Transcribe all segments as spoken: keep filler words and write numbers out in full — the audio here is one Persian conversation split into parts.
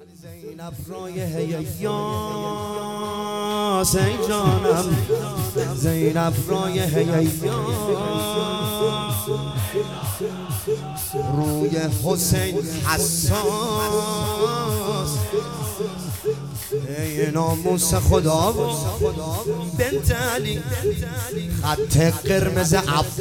زینب رایه یا سی جانم، زینب رایه یا روی حسین حساس، ای ناموس خدا و بنت علی، خط قرمز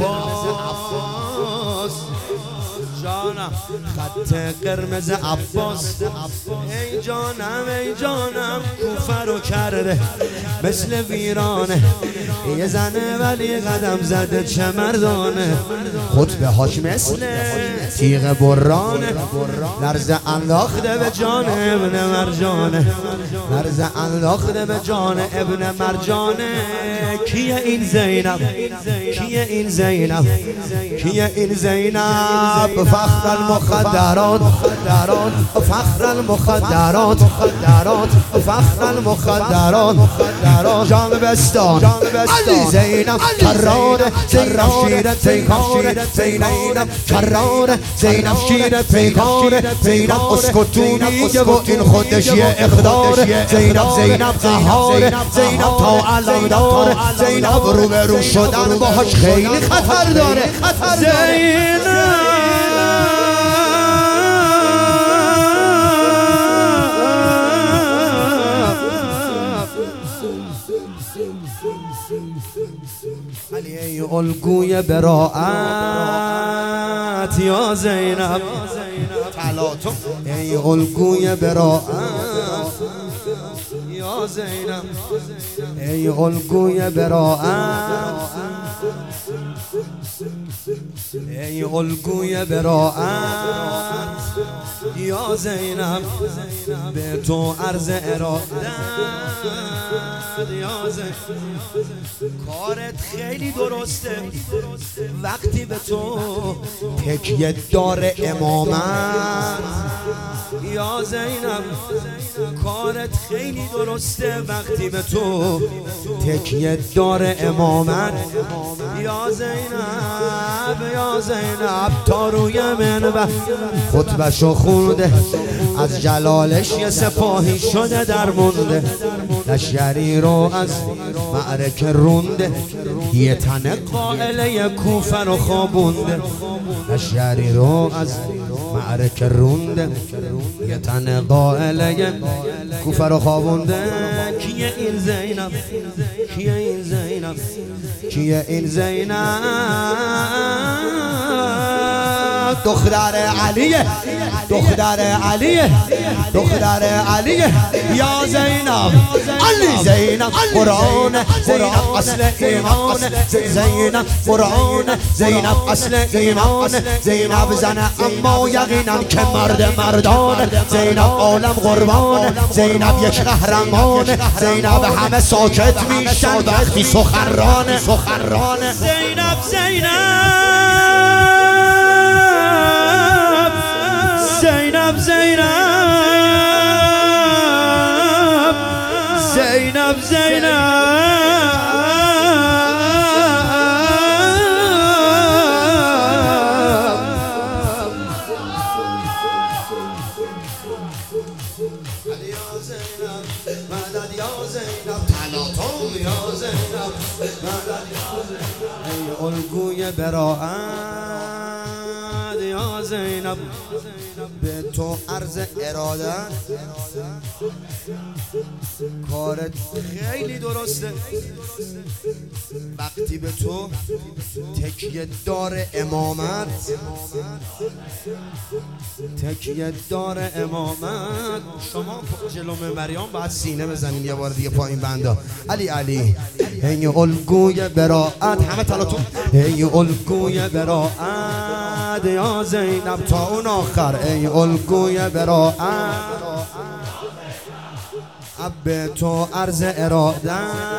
عباس جانم، خط قرمز عباس. ای جانم ای جانم کوفه رو کرده مثل ویرانه، یه زنه ولی قدم زده چه مردانه، خطبه هاش مثل تیغ برانه، لرزه انداخته به جان ابن مرجانه، لرزه انداخته به جان ابن مرجانه. کیه این زینب؟ کیه این زینب؟ کیه این زینب؟ فخر المخدرات، فخر المخدرات، فخر المخدرات، جان بستان علی زینب کراره، زینب شیر پیکاره، زینب کراره، زینب شیر پیکاره، زینب اسکتونیه و این خودش یه اقداره، زینب زینب قهاره، زینب تا علم داره، زینب رو به رو شدن باهاش خیلی خطر داره. زینب علی ای الگوی براعت یا زینب تلاتم، ای الگوی براعت یا زینب، ای الگوی براعت، ای الگوی براعت یا زینب، به تو عرض ارادت یا زینب. کارت خیلی درسته وقتی به تو تکیه دار امامت یا زینب، کارت خیلی درسته وقتی به تو تکیه دار امامت یا زینب، یا زینب. تا روی منبر خطبه‌شو خونده، از جلالش یه سپاهی شده در مونده، لشکری رو از معرکه رونده، یه تن قائله کوفه رو خوابونده، لشکری رو از معرکه رونده، یه تن قائله کوفه رو خوابونده. کیه این زینب؟ کیه این زینب؟ کیه این زینب؟ دختر علیه، دختر علیه، دختر علیه یا زینب. علی زینب قرآن، زینب اصل ایمان، زینب قرآن، زینب اصل ایمان، زینب زن اما یقینا که مرد مردان، زینب عالم قربان، زینب یک قهرمان، زینب همه ساکت میشن وقتی سخنرانه، سخنرانه. زینب زینب زینب زینب زینب زینب مدد یا زینب، تلاطم یا زینب، مدد یا زینب. ای الگوی براعت یا زینب، به تو عرض ارادت. کارت خیلی درسته وقتی به تو تکیه دار امامت، تکیه دار امامت. شما جلو منبریان باید سینه بزنین یه بار دیگه پایین بندا. علی علی ای الگوی براعت، همه تلاتون ای الگوی براعت یا زینب تا اون آخر، ای الگوی براعت به تو عرض ارادت.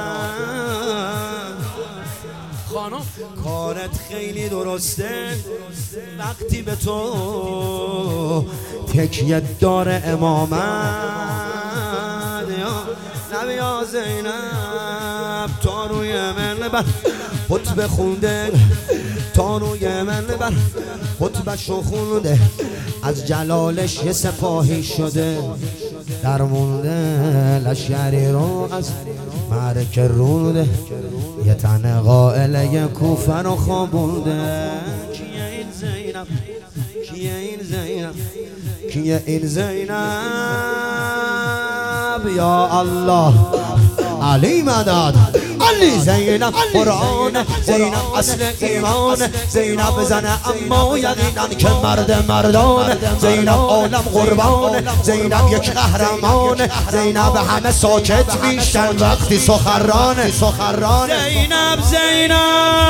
خانم کارت خیلی درسته وقتی به تو تکیه دار امامت یا نبی یا زینب. تا روی منبر خطبه خونده، تا روی منبر خطبه شو خونده، از جلالش یه سپاهی شده، در مونده لشکری رو از معرکه رونده یه تن قائله کوفه رو خوابونده کیه این زینب کیه این زینب کیه این زینب یا الله علی مدد علی زینب قرآن زینب اصل ایمان زینب زن اما یقینا که مرد مردان زینب عالم قربان زینب یک قهرمان زینب همه ساکت میشن وقتی سخران سخران زینب زینب